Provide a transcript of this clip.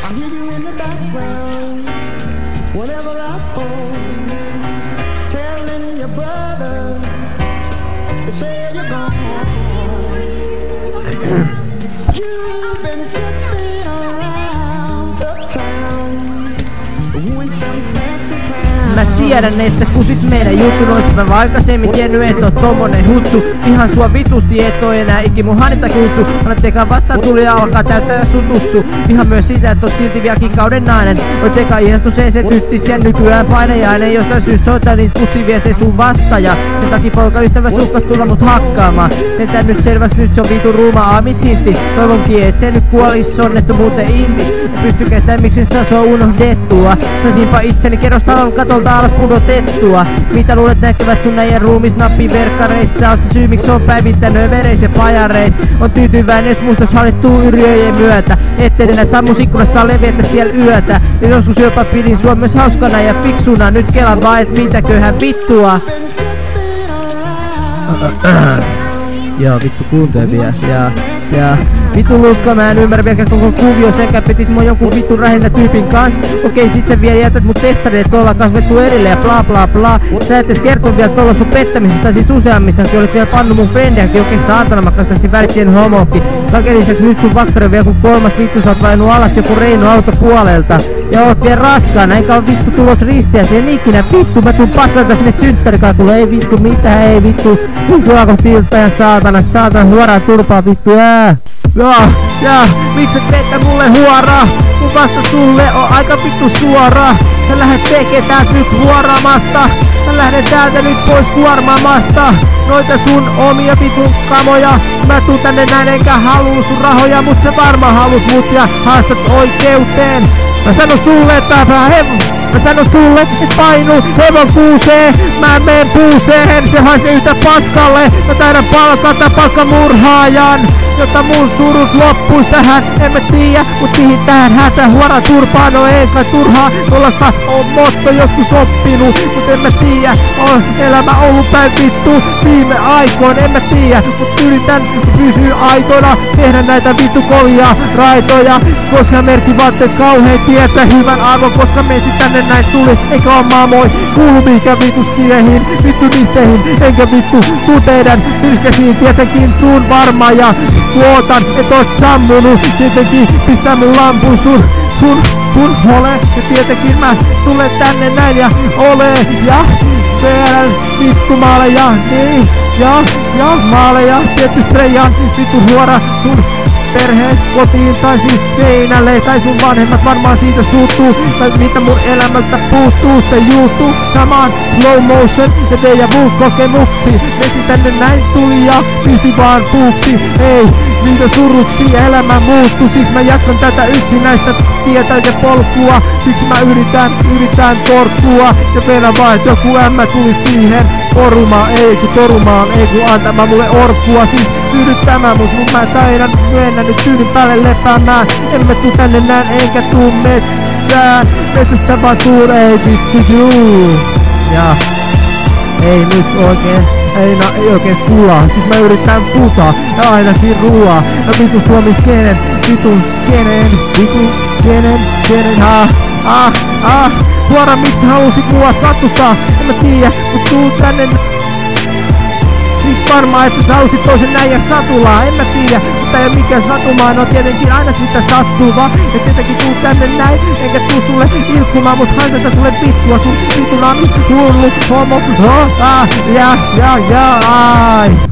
hear you in the background whenever I phone, telling your brother to say you're gone. You've been tipping around uptown with some fancy clown. Mä tiedän, et sä kusit meidän jutun, ois mä aikaisemmin tiennyt, et oot tommonen hutsu. Ihan sua vitusti, et oo enää iki mun hanita kutsu. Annat vastaan tuli ja alkaa täyttää sun tussu. Ihan myös sitä, et oot silti vieläkin kauden nainen. Oot eka ihastuseen se tyttis ja nykyään painejainen. Jostain syystä soittaa niitä pussiviestejä sun vastaaja. Sen takia poikaystävä suhkas tulla mut hakkaamaan. Sentään nyt selväks, nyt se on vitu ruuma aamishintti. Toivonkin, et se nyt kuolis sonnettomuuteen intis. Et pysty kestään miksen sä sua unohdettua. Saisinpa itseni kerrostalon katolta alas pudotettua. Mitä luulet näkeväs sun äijän ruumis nappiverkkareissa? Oot se syy miksi on päivittänyt vereis ja pajareis. On tyytyväinen jos mustas halistuu yrjöjen myötä. Ettei enää sammusikkunassa leviätä siellä yötä. Ja joskus jopa pidin sua myös hauskana ja fiksuna. Nyt kelan vaan et mitäköhän vittua. Joo, vittu kuuntelias ja vittu luukka, mä en ymmärrä vieläkään koko kuvio. Sekä petit mua jonkun vittu rähinnä tyypin kans. Okei, sit sä vielä jätät mut tehtarille, et ollaan kasvettu erille ja bla bla bla. Sä et edes kertonut vielä tuolla sun pettämisestä, siis useammistakin olit vielä pannu mun frendiäkin. Okei saatana, mä kastasin väritsien homokki. Kaiken lisäks nyt sun vakkari vielä kun kolmas vittu sä oot vainut alas joku Reino autopuolelta. Ja oot vielä raskaana, enkä oo vittu tulos ristiäseen ikinä. Vittu, mä tuun paskalta sinne synttärikakulle. Ei vittu mitään, ei vittu. Vittu alkoi tilttäjän saatana huoraan turpaa vittu Ja, miksi sä teet mulle huoraa? Mun vasta sulle on aika vittu suora. Sä lähdet tekee täältä nyt huoramasta. Mä lähden täältä nyt pois kuormaamasta. Noita sun omia vitun kamoja. Mä tuun tänne näin enkä haluu sun rahoja. Mut sä varmaan haluut mut ja haastat oikeuteen. Mä sanon sulle, että et painu hevon kuuseen. Mä meen puuseen, se haisee yhtä paskalle. Mä taidan palkata palkkamurhaajan, jotta mun surut loppuis tähän. En mä tiiä, mut mihin tähän hätä huora turpaa. No eikä turhaa, tollasta on motto joskus oppinut. Mut en mä tiiä, on elämä ollut päin vittu viime aikoin. En mä tiiä, mut yritän pysyä aitoina. Tehdä näitä vittu kovia raitoja. Koska merkki vaatteet kauhean tietää hyvän arvon. Koska meistä tänne näin tuli, eikä oo maamois. Kuulu mihinkään vitus kiehiin, vittu nisteihin. Enkä vittu tuu teidän pyrkäsiin. Tietenkin tuun varma ja luotan, et oot sammunut. Tietenkin pistää mun lampun sun hole. Ja tietenkin mä tulen tänne näin ja ole. Ja vielä vittu maaleja, niin. Ja maaleja, tietty spreijaan. Vittu huora sun perhees kotiin tai siis seinälle. Tai sun vanhemmat varmaan siitä suuttuu. Tai mitä mun elämältä puuttuu. Se juuttuu samaan slow motion ja teidän mun kokemuksi. Mesi tänne näin tuli ja pisti vaan puuksi. Ei, niitä suruksi elämä muuttuu. Siksi mä jatkan tätä yksinäistä tietä ja polkua. Siksi mä yritän torkkua. Ja vielä vaan, et joku ämmä tuli siihen porumaan. Ei kun torumaan, ei kun antamaan mulle orkkua. Siis yrittämään mut mä taidan mennä nyt tyynyn päälle lepäämään. En mä tuu tänne näin enkä tuu metsään. Metsästä vaan tuuree vittu juu. Ja ei nyt oikein, ei oikein sulaa. Sit mä yritän putaa ja ainakin ruoaa. Ja vitun Suomi skenen, vitun skenen, Huora miksi halusit mua satuttaa? En mä tiiä, mut tuu tänne. Siis varmaan, että sä halusit toisen äijän satulaa, en mä tiiä, mutta ei oo mikään satumaa, no tietenkin aina sitä sattuu vaan. Ja tietenkin tuu tänne näin, enkä tuu sulle ilkkumaan, mut haiseta sulle vittua, sun vitun ami, hullu, homo, ai.